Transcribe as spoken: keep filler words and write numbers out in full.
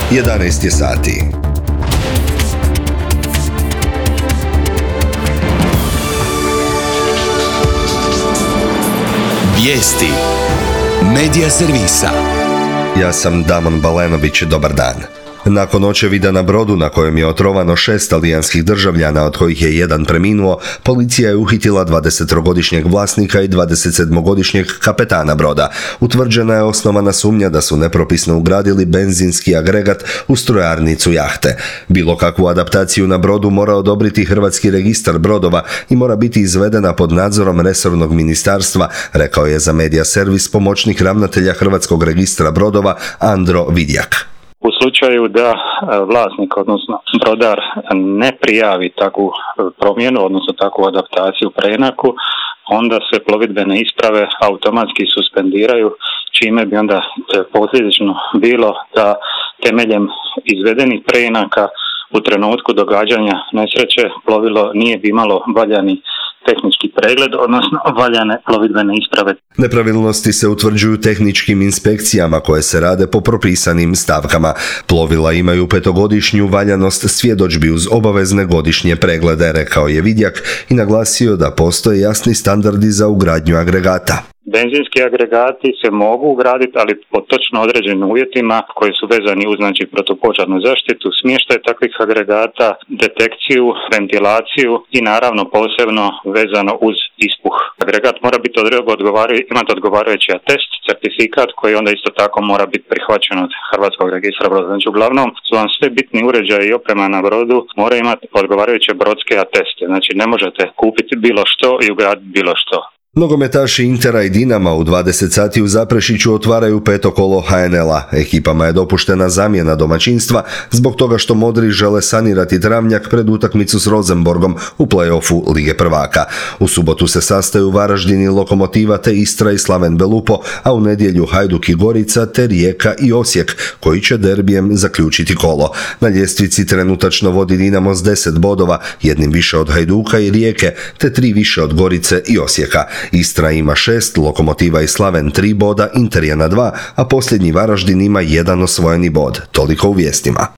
jedanaest je sati. Vijesti Medija servisa. Ja sam Damon Balenović, dobar dan. Nakon očevida na brodu na kojem je otrovano šest talijanskih državljana, od kojih je jedan preminuo, policija je uhitila dvadesettrogodišnjeg vlasnika i dvadesetsedmogodišnjeg kapetana broda. Utvrđena je osnovana sumnja da su nepropisno ugradili benzinski agregat u strojarnicu jahte. Bilo kakvu adaptaciju na brodu mora odobriti Hrvatski registar brodova i mora biti izvedena pod nadzorom resornog ministarstva, rekao je za Medija servis pomoćnik ravnatelja Hrvatskog registra brodova Andro Vidjak. U slučaju da vlasnik, odnosno brodar, ne prijavi takvu promjenu, odnosno takvu adaptaciju preinaku, onda se plovidbene isprave automatski suspendiraju, čime bi onda posljedično bilo da temeljem izvedenih preinaka u trenutku događanja nesreće plovilo nije bi imalo valjani tehnički pregled, odnosno valjane plovidbene isprave. Nepravilnosti se utvrđuju tehničkim inspekcijama koje se rade po propisanim stavkama. Plovila imaju petogodišnju valjanost svjedodžbi uz obavezne godišnje preglede, rekao je Vidjak i naglasio da postoje jasni standardi za ugradnju agregata. Benzinski agregati se mogu ugraditi, ali pod točno određenim uvjetima koji su vezani uz znači, protupožarnu zaštitu, smještaj takvih agregata, detekciju, ventilaciju i naravno posebno vezano uz ispuh. Agregat mora biti odgovaraju, imati odgovarajući atest, certifikat koji onda isto tako mora biti prihvaćen od Hrvatskog registra broda. Znači uglavnom su vam sve bitni uređaji i oprema na brodu mora imati odgovarajuće brodske ateste. Znači ne možete kupiti bilo što i ugraditi bilo što. Nogometaši Intera i Dinama u dvadeset sati u Zaprešiću otvaraju peto kolo ha en el a. Ekipama je dopuštena zamjena domaćinstva zbog toga što modri žele sanirati travnjak pred utakmicu s Rosenborgom u play-offu Lige prvaka. U subotu se sastaju Varaždin i Lokomotiva te Istra i Slaven Belupo, a u nedjelju Hajduk i Gorica te Rijeka i Osijek, koji će derbijem zaključiti kolo. Na ljestvici trenutačno vodi Dinamo s deset bodova, jednim više od Hajduka i Rijeke, te tri više od Gorice i Osijeka. Istra ima šest, Lokomotiva i Slaven tri boda, Inter je na dva, a posljednji Varaždin ima jedan osvojeni bod. Toliko u vijestima.